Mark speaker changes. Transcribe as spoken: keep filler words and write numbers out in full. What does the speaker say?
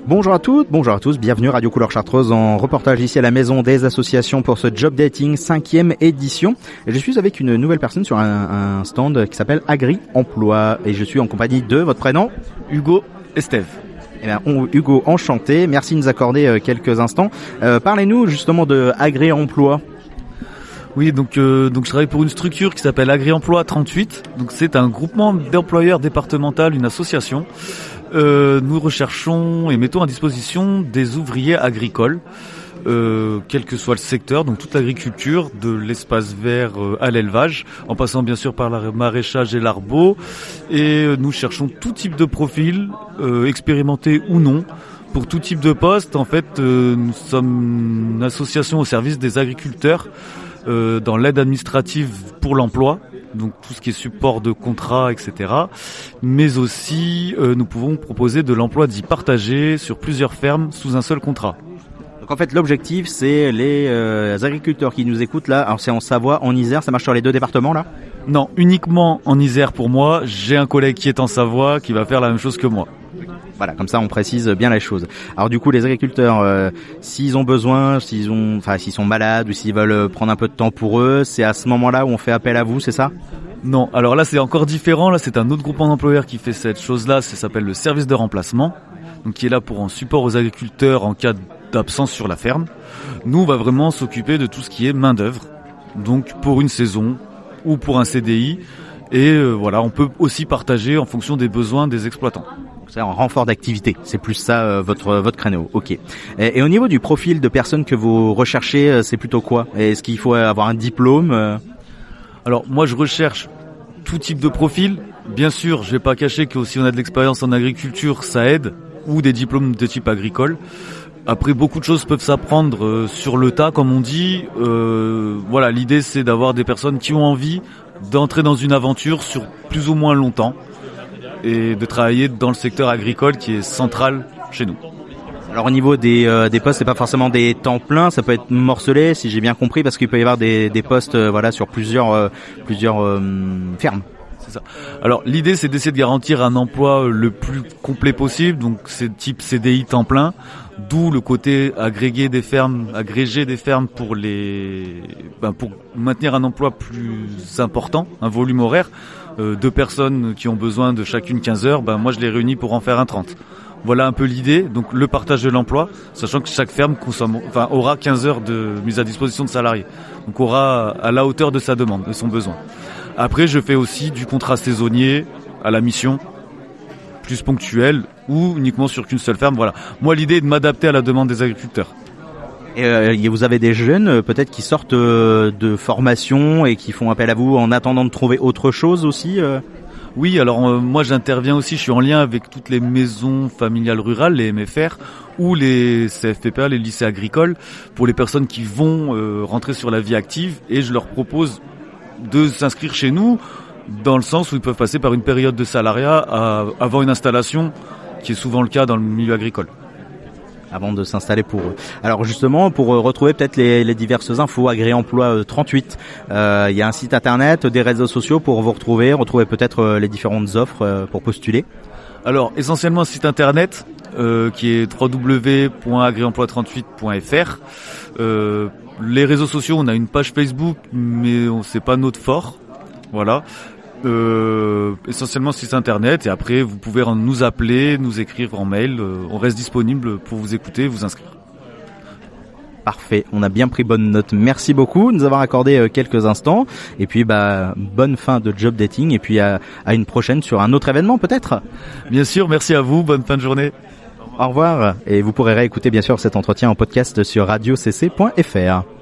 Speaker 1: Bonjour à toutes, bonjour à tous, bienvenue Radio Couleur Chartreuse en reportage ici à la Maison des Associations pour ce Job Dating cinquième édition. Et je suis avec une nouvelle personne sur un, un stand qui s'appelle Agri Emploi et je suis en compagnie de votre prénom
Speaker 2: Hugo Estève.
Speaker 1: Eh bien, on, Hugo, enchanté, merci de nous accorder euh, quelques instants. Euh, parlez-nous justement de Agri Emploi.
Speaker 2: Oui, donc euh, donc je travaille pour une structure qui s'appelle Agri Emploi trente-huit. Donc c'est un groupement d'employeurs départemental, une association. Euh, nous recherchons et mettons à disposition des ouvriers agricoles, euh, quel que soit le secteur, donc toute l'agriculture, de l'espace vert euh, à l'élevage, en passant bien sûr par le maraîchage et l'arbo. Et euh, nous cherchons tout type de profil, euh, expérimentés ou non, pour tout type de poste. En fait, euh, nous sommes une association au service des agriculteurs euh, dans l'aide administrative pour l'emploi. Donc tout ce qui est support de contrat, et cetera. Mais aussi, euh, nous pouvons proposer de l'emploi dit partagé sur plusieurs fermes sous un seul contrat.
Speaker 1: Donc en fait, l'objectif, c'est les euh, agriculteurs qui nous écoutent là. Alors c'est en Savoie, en Isère, ça marche sur les deux départements là ?
Speaker 2: Non, uniquement en Isère pour moi. J'ai un collègue qui est en Savoie qui va faire la même chose que moi.
Speaker 1: Voilà, comme ça on précise bien les choses. Alors du coup, les agriculteurs, euh, s'ils ont besoin, s'ils ont, enfin s'ils sont malades ou s'ils veulent prendre un peu de temps pour eux, c'est à ce moment-là où on fait appel à vous, c'est ça ?
Speaker 2: Non, alors là c'est encore différent. Là c'est un autre groupement d'employeurs qui fait cette chose-là. Ça s'appelle le service de remplacement, donc qui est là pour en support aux agriculteurs en cas d'absence sur la ferme. Nous, on va vraiment s'occuper de tout ce qui est main d'œuvre, donc pour une saison ou pour un C D I. Et euh, voilà, on peut aussi partager en fonction des besoins des exploitants.
Speaker 1: C'est un renfort d'activité, c'est plus ça euh, votre votre créneau. Ok. Et, et au niveau du profil de personnes que vous recherchez, euh, c'est plutôt quoi ? Est-ce qu'il faut avoir un diplôme euh...
Speaker 2: Alors moi, je recherche tout type de profil. Bien sûr, je vais pas cacher que si on a de l'expérience en agriculture, ça aide, ou des diplômes de type agricole. Après, beaucoup de choses peuvent s'apprendre euh, sur le tas, comme on dit. Euh, voilà, l'idée c'est d'avoir des personnes qui ont envie d'entrer dans une aventure sur plus ou moins longtemps et de travailler dans le secteur agricole qui est central chez nous.
Speaker 1: Alors au niveau des euh, des postes, c'est pas forcément des temps pleins, ça peut être morcelé, si j'ai bien compris, parce qu'il peut y avoir des des postes euh, voilà sur plusieurs euh, plusieurs euh, fermes.
Speaker 2: C'est ça. Alors l'idée c'est d'essayer de garantir un emploi le plus complet possible, donc c'est type C D I temps plein, d'où le côté agrégé des fermes, agrégé des fermes pour les ben pour maintenir un emploi plus important, un volume horaire. Euh, deux personnes qui ont besoin de chacune quinze heures, ben moi je les réunis pour en faire un trente. Voilà un peu l'idée, donc le partage de l'emploi, sachant que chaque ferme consomme, enfin aura quinze heures de mise à disposition de salariés. Donc aura à la hauteur de sa demande, de son besoin. Après, je fais aussi du contrat saisonnier à la mission, plus ponctuel ou uniquement sur qu'une seule ferme. Voilà. Moi, l'idée est de m'adapter à la demande des agriculteurs.
Speaker 1: Et euh, vous avez des jeunes euh, peut-être qui sortent euh, de formation et qui font appel à vous en attendant de trouver autre chose aussi euh
Speaker 2: Oui, alors euh, moi j'interviens aussi, je suis en lien avec toutes les maisons familiales rurales, les M F R, ou les C F P P A, les lycées agricoles, pour les personnes qui vont euh, rentrer sur la vie active, et je leur propose de s'inscrire chez nous, dans le sens où ils peuvent passer par une période de salariat à, avant une installation, qui est souvent le cas dans le milieu agricole.
Speaker 1: Avant de s'installer pour eux. Alors justement, pour retrouver peut-être les, les diverses infos, Agri Emploi trente-huit, euh, il y a un site internet, des réseaux sociaux pour vous retrouver, retrouver peut-être les différentes offres euh, pour postuler.
Speaker 2: Alors essentiellement un site internet euh, qui est w w w point agri emploi trente-huit point f r. Euh, les réseaux sociaux, on a une page Facebook, mais on sait pas notre fort. Voilà. Euh, essentiellement site internet, et après vous pouvez nous appeler, nous écrire en mail, euh, on reste disponible pour vous écouter, vous inscrire.
Speaker 1: Parfait, on a bien pris bonne note. Merci beaucoup de nous avoir accordé euh, quelques instants, et puis bah bonne fin de job dating, et puis à, à une prochaine sur un autre événement peut-être.
Speaker 2: Bien sûr, merci à vous, bonne fin de journée.
Speaker 1: Au revoir, et vous pourrez réécouter bien sûr cet entretien en podcast sur radio c c point f r.